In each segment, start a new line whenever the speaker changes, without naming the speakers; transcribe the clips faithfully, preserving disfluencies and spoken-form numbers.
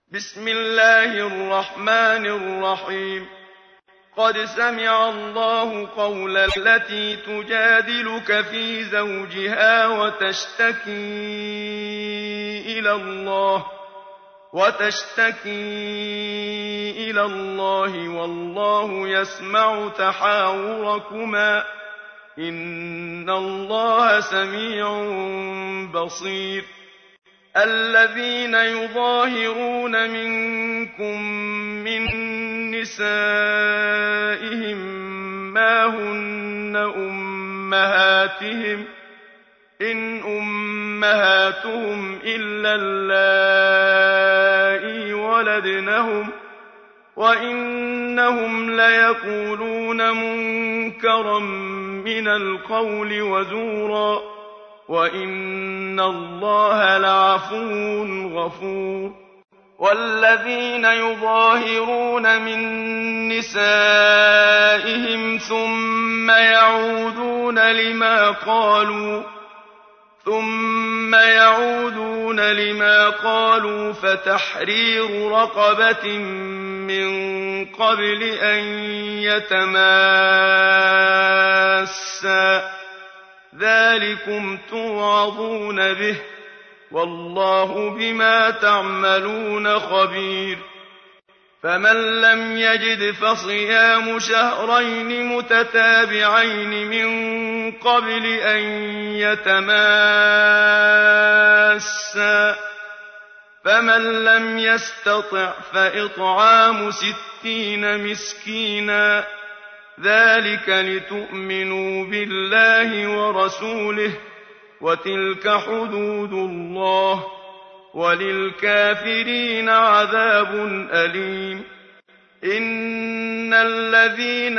بسم الله الرحمن الرحيم قد سمع الله قول التي تجادلك في زوجها وتشتكي إلى الله وتشتكي إلى الله والله يسمع تحاوركما إن الله سميع بصير الذين يظاهرون منكم من نسائهم ما هن أمهاتهم إن أمهاتهم إلا اللائي ولدنهم وإنهم ليقولون منكرا من القول وزورا وإن الله لعفو غفور والذين يظاهرون من نسائهم ثم يعودون لما قالوا ثم يعودون لما قالوا فتحرير رقبة من قبل أن يتماسا ذلكم توعظون به والله بما تعملون خبير فمن لم يجد فصيام شهرين متتابعين من قبل أن يتماسا فمن لم يستطع فإطعام ستين مسكينا ذلك لتؤمنوا بالله ورسوله وتلك حدود الله وللكافرين عذاب أليم إن الذين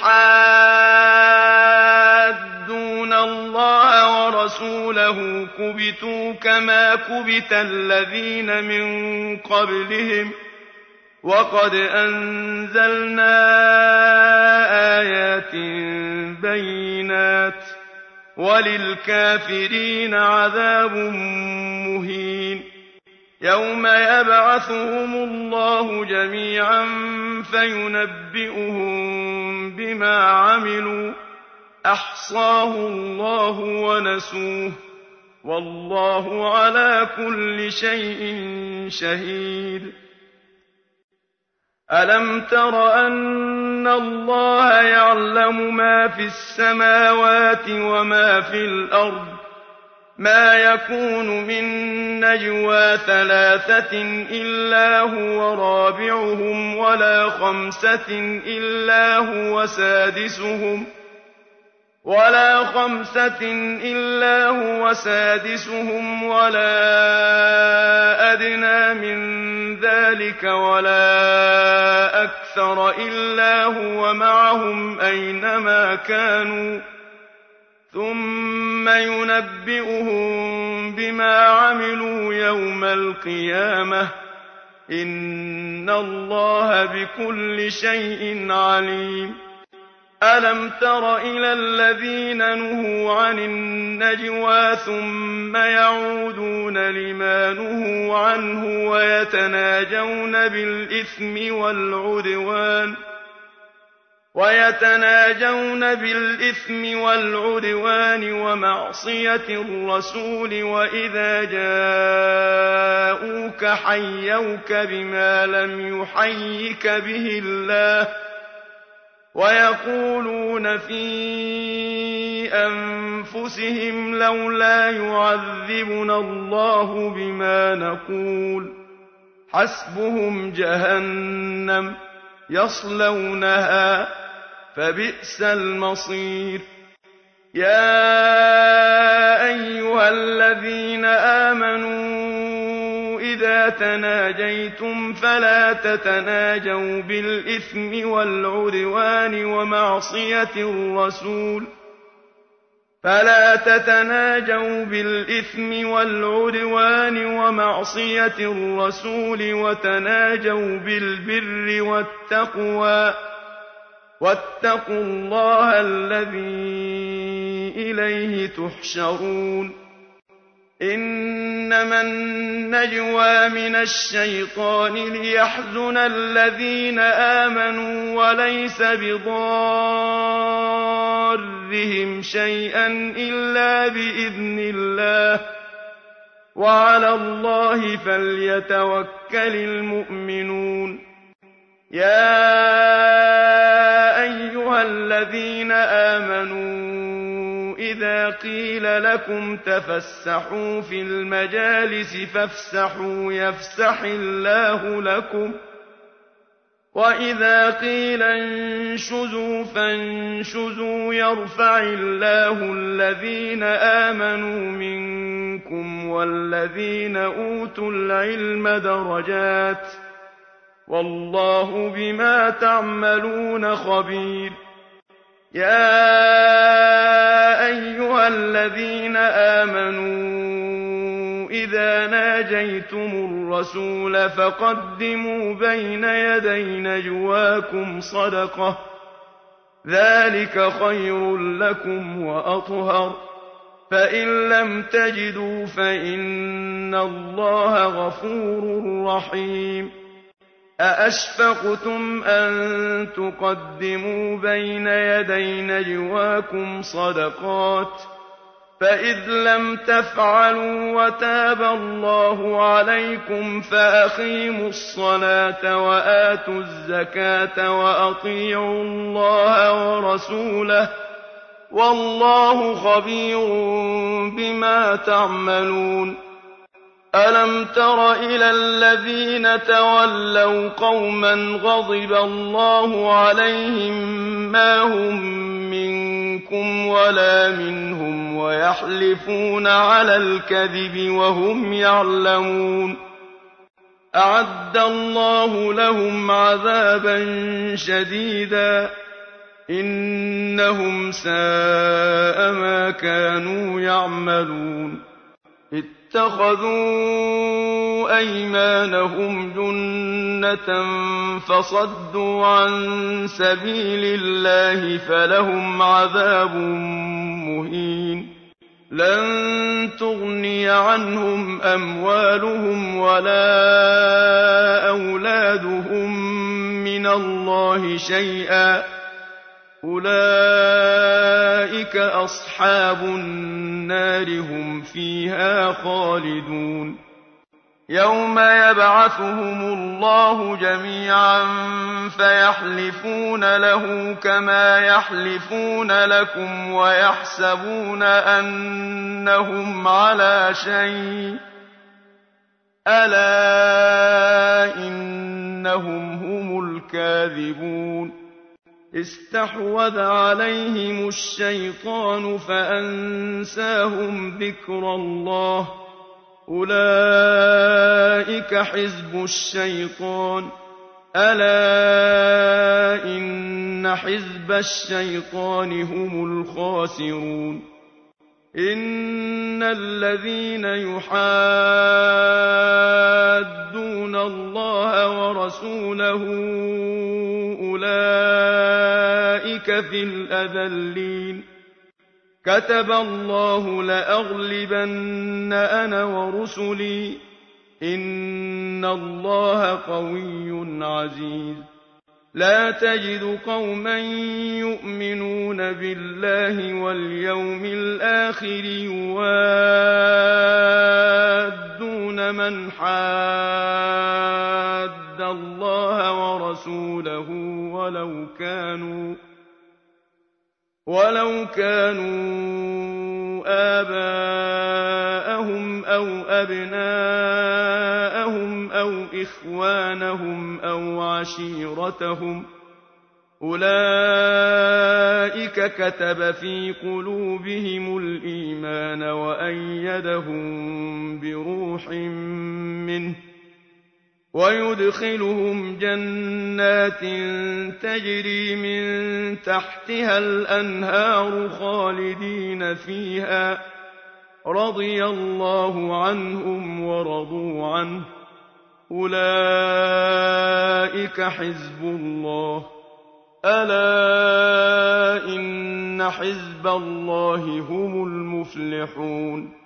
يحادون الله ورسوله كبتوا كما كبت الذين من قبلهم وقد أنزلنا آيات بينات وللكافرين عذاب مهين يوم يبعثهم الله جميعا فينبئهم بما عملوا أحصاه الله ونسوه والله على كل شيء شهيد ألم تر أن الله يعلم ما في السماوات وما في الأرض ما يكون من نجوى ثلاثة إلا هو رابعهم ولا خمسة إلا هو سادسهم ولا خمسة إلا هو سادسهم ولا أدنى من ذلك ولا أكثر إلا هو معهم أينما كانوا ثم ينبئهم بما عملوا يوم القيامة إن الله بكل شيء عليم ألم تر إلى الذين نهوا عن النجوى ثم يعودون لما نهوا عنه ويتناجون بالإثم والعدوان ويتناجون بالإثم والعدوان ومعصية الرسول وإذا جاءوك حيوك بما لم يحيك به الله ويقولون في أنفسهم لولا يعذبنا الله بما نقول حسبهم جهنم يصلونها فبئس المصير يا أيها الذين آمنوا إذا تناجيتم فلا تتناجوا بالإثم والعدوان ومعصية الرسول فلا تتناجوا بالإثم والعدوان ومعصية الرسول وتناجوا بالبر والتقوى واتقوا الله الذي إليه تحشرون إنما النجوى من الشيطان ليحزن الذين آمنوا وليس بضارهم شيئا إلا بإذن الله وعلى الله فليتوكل المؤمنون يا أيها الذين آمنوا إذا قيل لكم تفسحوا في المجالس فافسحوا يفسح الله لكم وإذا قيل انشزوا فانشزوا يرفع الله الذين آمنوا منكم والذين أوتوا العلم درجات والله بما تعملون خبير يا أيها الذين آمنوا إذا ناجيتم الرسول فقدموا بين يدي نجواكم صدقة ذلك خير لكم وأطهر فإن لم تجدوا فإن الله غفور رحيم أأشفقتم أن تقدموا بين يدي نجواكم صدقات فإذ لم تفعلوا وتاب الله عليكم فأقيموا الصلاة وآتوا الزكاة وأطيعوا الله ورسوله والله خبير بما تعملون ألم تر إلى الذين تولوا قوما غضب الله عليهم ما هم منكم ولا منهم ويحلفون على الكذب وهم يعلمون أعد الله لهم عذابا شديدا إنهم ساء ما كانوا يعملون اتخذوا أيمانهم جنة فصدوا عن سبيل الله فلهم عذاب مهين لن تغني عنهم أموالهم ولا أولادهم من الله شيئا أولئك أصحاب النار هم فيها خالدون يوم يبعثهم الله جميعا فيحلفون له كما يحلفون لكم ويحسبون أنهم على شيء ألا إنهم هم الكاذبون استحوذ عليهم الشيطان فأنساهم ذكر الله أولئك حزب الشيطان ألا إن حزب الشيطان هم الخاسرون إن الذين يحادون الله ورسوله أولئك في الأذلين كتب الله لأغلبن أنا ورسلي إن الله قوي عزيز لا تجد قوما يؤمنون بالله واليوم الآخر يوادون من حاد الله ورسوله ولو كانوا ولو كانوا آباءهم أو أبناءهم أو إخوانهم أو عشيرتهم أولئك كتب في قلوبهم الإيمان وأيدهم بروح منه ويدخلهم جنات تجري من تحتها الأنهار خالدين فيها رضي الله عنهم ورضوا عنه أولئك حزب الله ألا إن حزب الله هم المفلحون